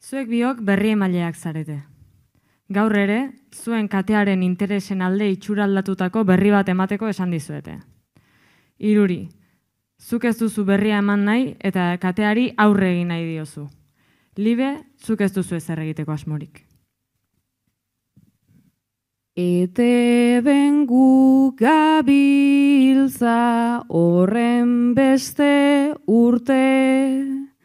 Zuek biok berri emaileak zarete. Gaur ere, zuen katearen interesen alde itxuraldatutako berri bat emateko esan dizuete. Hiruri, zuk ez duzu berria eman nahi eta kateari aurre egin nahi diozu. Libe, zuk ez duzu ezer egiteko asmorik. Eteben gu gabiltza horren beste urte,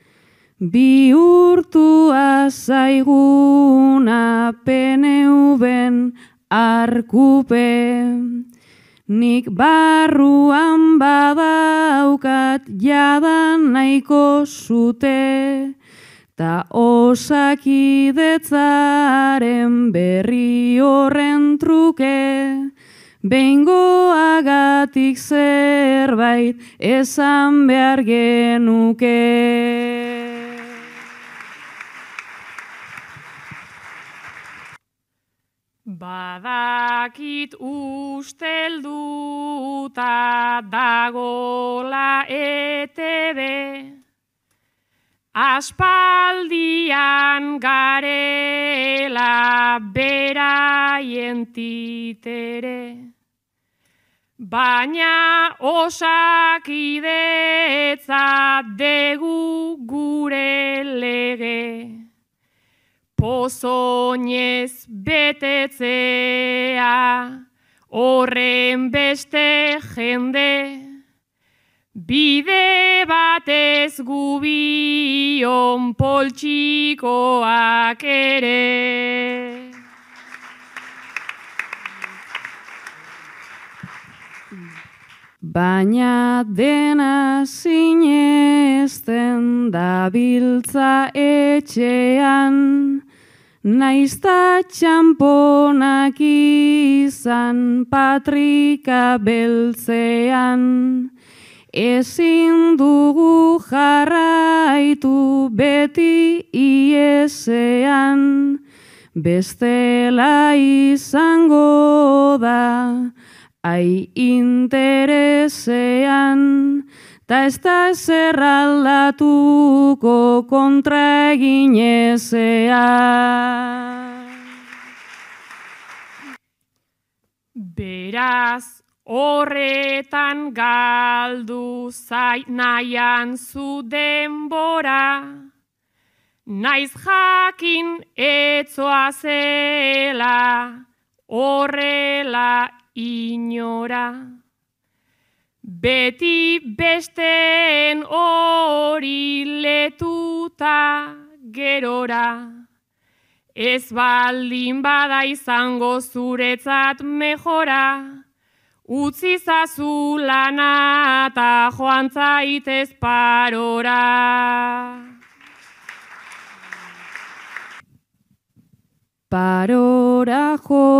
bihurtua zaiguna PNV-en arkupe, nik barruan badaukat jadan nahiko zute, ta osakidetzaren berri horren truke, behingoagatik zerbait esan behar genuke. Badakit ustelduta dagola ETB, aspaldian garela beraien titere, baina osakidetza degu gure lege, pozoinez betetzea horren beste jende, bide batez gubion poltsikoak ere. Baina dena sinesten dabiltza etxean, naizta txamponak izan patrika beltzean, ezin dugu jarraitu beti iesean, bestela izango da ai interesean, ta ez da ezer aldatuko kontra eginezean. Beraz, horretan galdu nahian zu denbora, naiz jakin etzoa zela horrela inora. Beti besteen hori letuta gerora, ez baldin bada izango zuretzat mejora, utzi zazu lana eta joan zaitez parora. Parora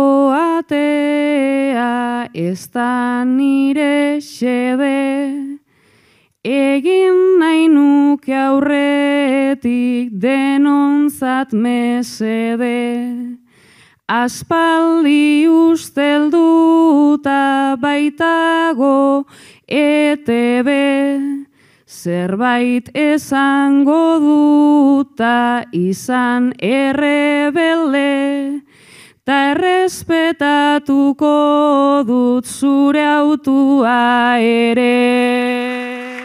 joatea ez da nire xede, egin nahi nuke aurretik denontzat mesede. Aspaldi ustelduta baitago ETB, zerbait esango duta izan errebelde, ta errespetatuko dut zure autua ere.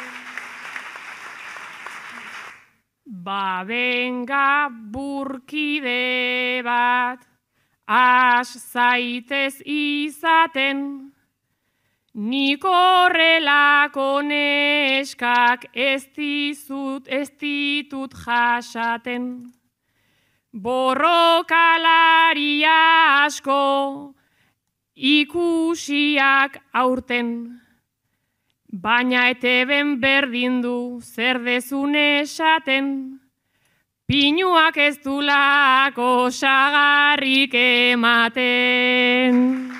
Ba benga burkide bat, has zaitez izaten, nik horrelako neskak ez ditut jasaten. Borrokalari asko ikusiak aurten, baina ETB-en berdin du zer dezun esaten, pinuak ez dulako sagarrik ematen.